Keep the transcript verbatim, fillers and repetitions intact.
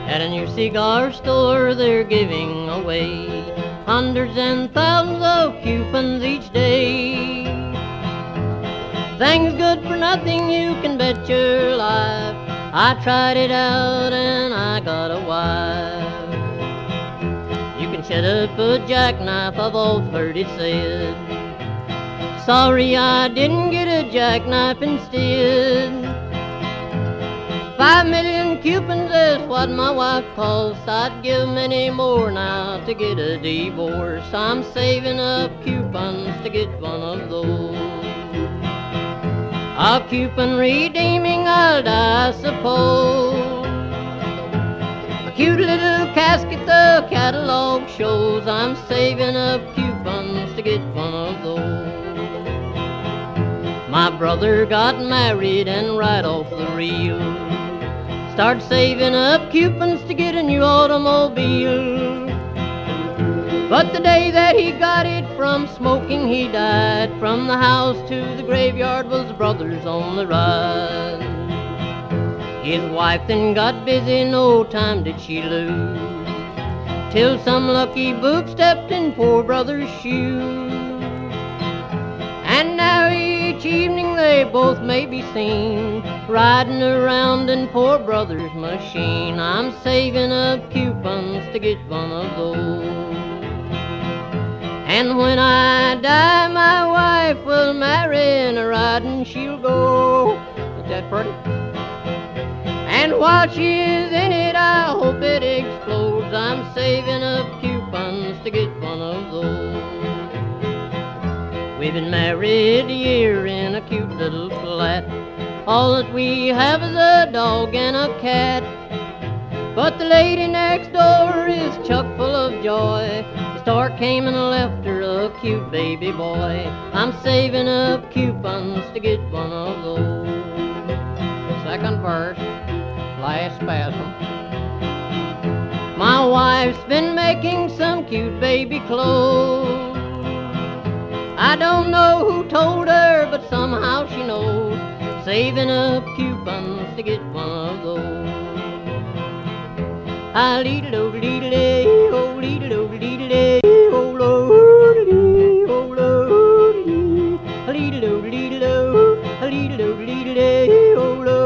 At a new cigar store they're giving away hundreds and thousands of coupons each day. Things good for nothing, you can bet your life. I tried it out and I got a wife. You can set up a jackknife, I've all heard it said. Sorry I didn't get a jackknife instead. Five million coupons is what my wife costs. I'd give many more now to get a divorce. I'm saving up coupons to get one of those. A coupon redeeming, I'll die, I suppose. A cute little casket the catalog shows. I'm saving up coupons to get one of those. My brother got married and right off the reel started saving up coupons to get a new automobile. But the day that he got it from smoking, he died. From the house to the graveyard was brothers on the ride. His wife then got busy, no time did she lose, till some lucky book stepped in poor brother's shoes. And now each evening they both may be seen riding around in poor brother's machine. I'm saving up coupons to get one of those. And when I die, my wife will marry in a ride and she'll go. Is that pretty? And while she is in it, I hope it explodes. I'm saving up coupons to get one of those. We've been married a year in a cute little flat. All that we have is a dog and a cat. But the lady next door is chock full of joy. The star came and left her a cute baby boy. I'm saving up coupons to get one of those. Second verse, last spasm. My wife's been making some cute baby clothes. I don't know who told her, but somehow she knows. Saving up coupons to get one of those. I lead o lead lay, oh lead o lead lay, oh lord, oh lord, lead o lead lo, lead o lead lay, oh lord.